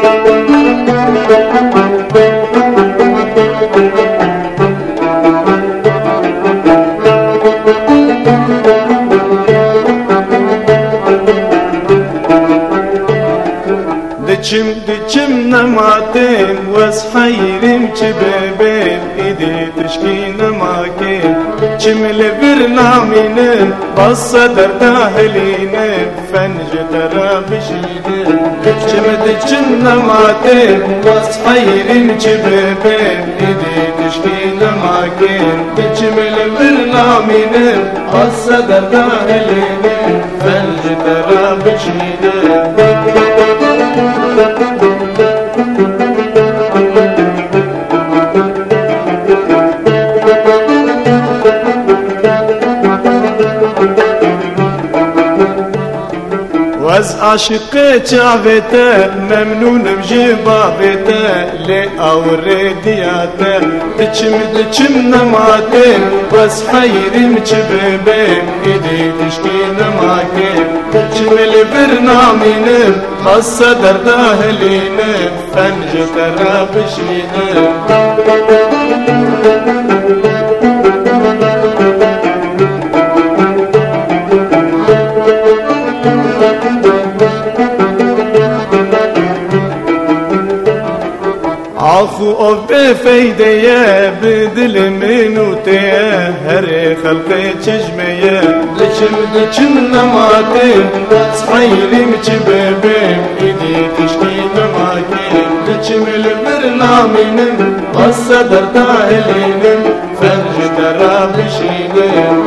دچم نماتين واسحيرم چبابين ايدي تشكي نماكين چم لبرنامين بصدر داهلين فنج ترابشين دچم نماتين واسحيرم چبابين ايدي تشكي نماكين چم لبرنامين بصدر داهلين فنج ترابشين واز عاشقي چاوته ممنون بجبابته لي اوري دياته دچم نماته واز حيرم چبيبه ايدي تشكي نماته دچم البرنامين خاصة درداهلين فنج ترابشين عفو او بفيديه بدل منوتيه هر خلقي چشميه دچم نماتي صحيري مچبيبه ايدي تشكي نماتي دچم البرنامين والصدر داهلين فنج ترابشين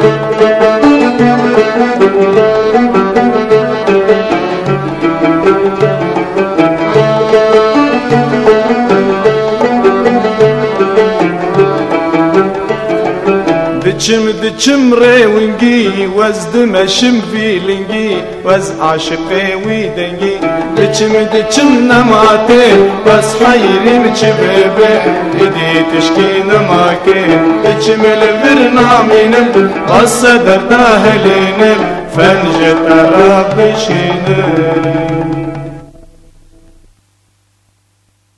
دچم ريونجي وز دمشم فيلنجي وز عاشقي ويدنجي دچم نماتي وز حيري مچبيبه ايدي تشكي نماكي دچم البرنامين والصدر داهلين فنج ترابشين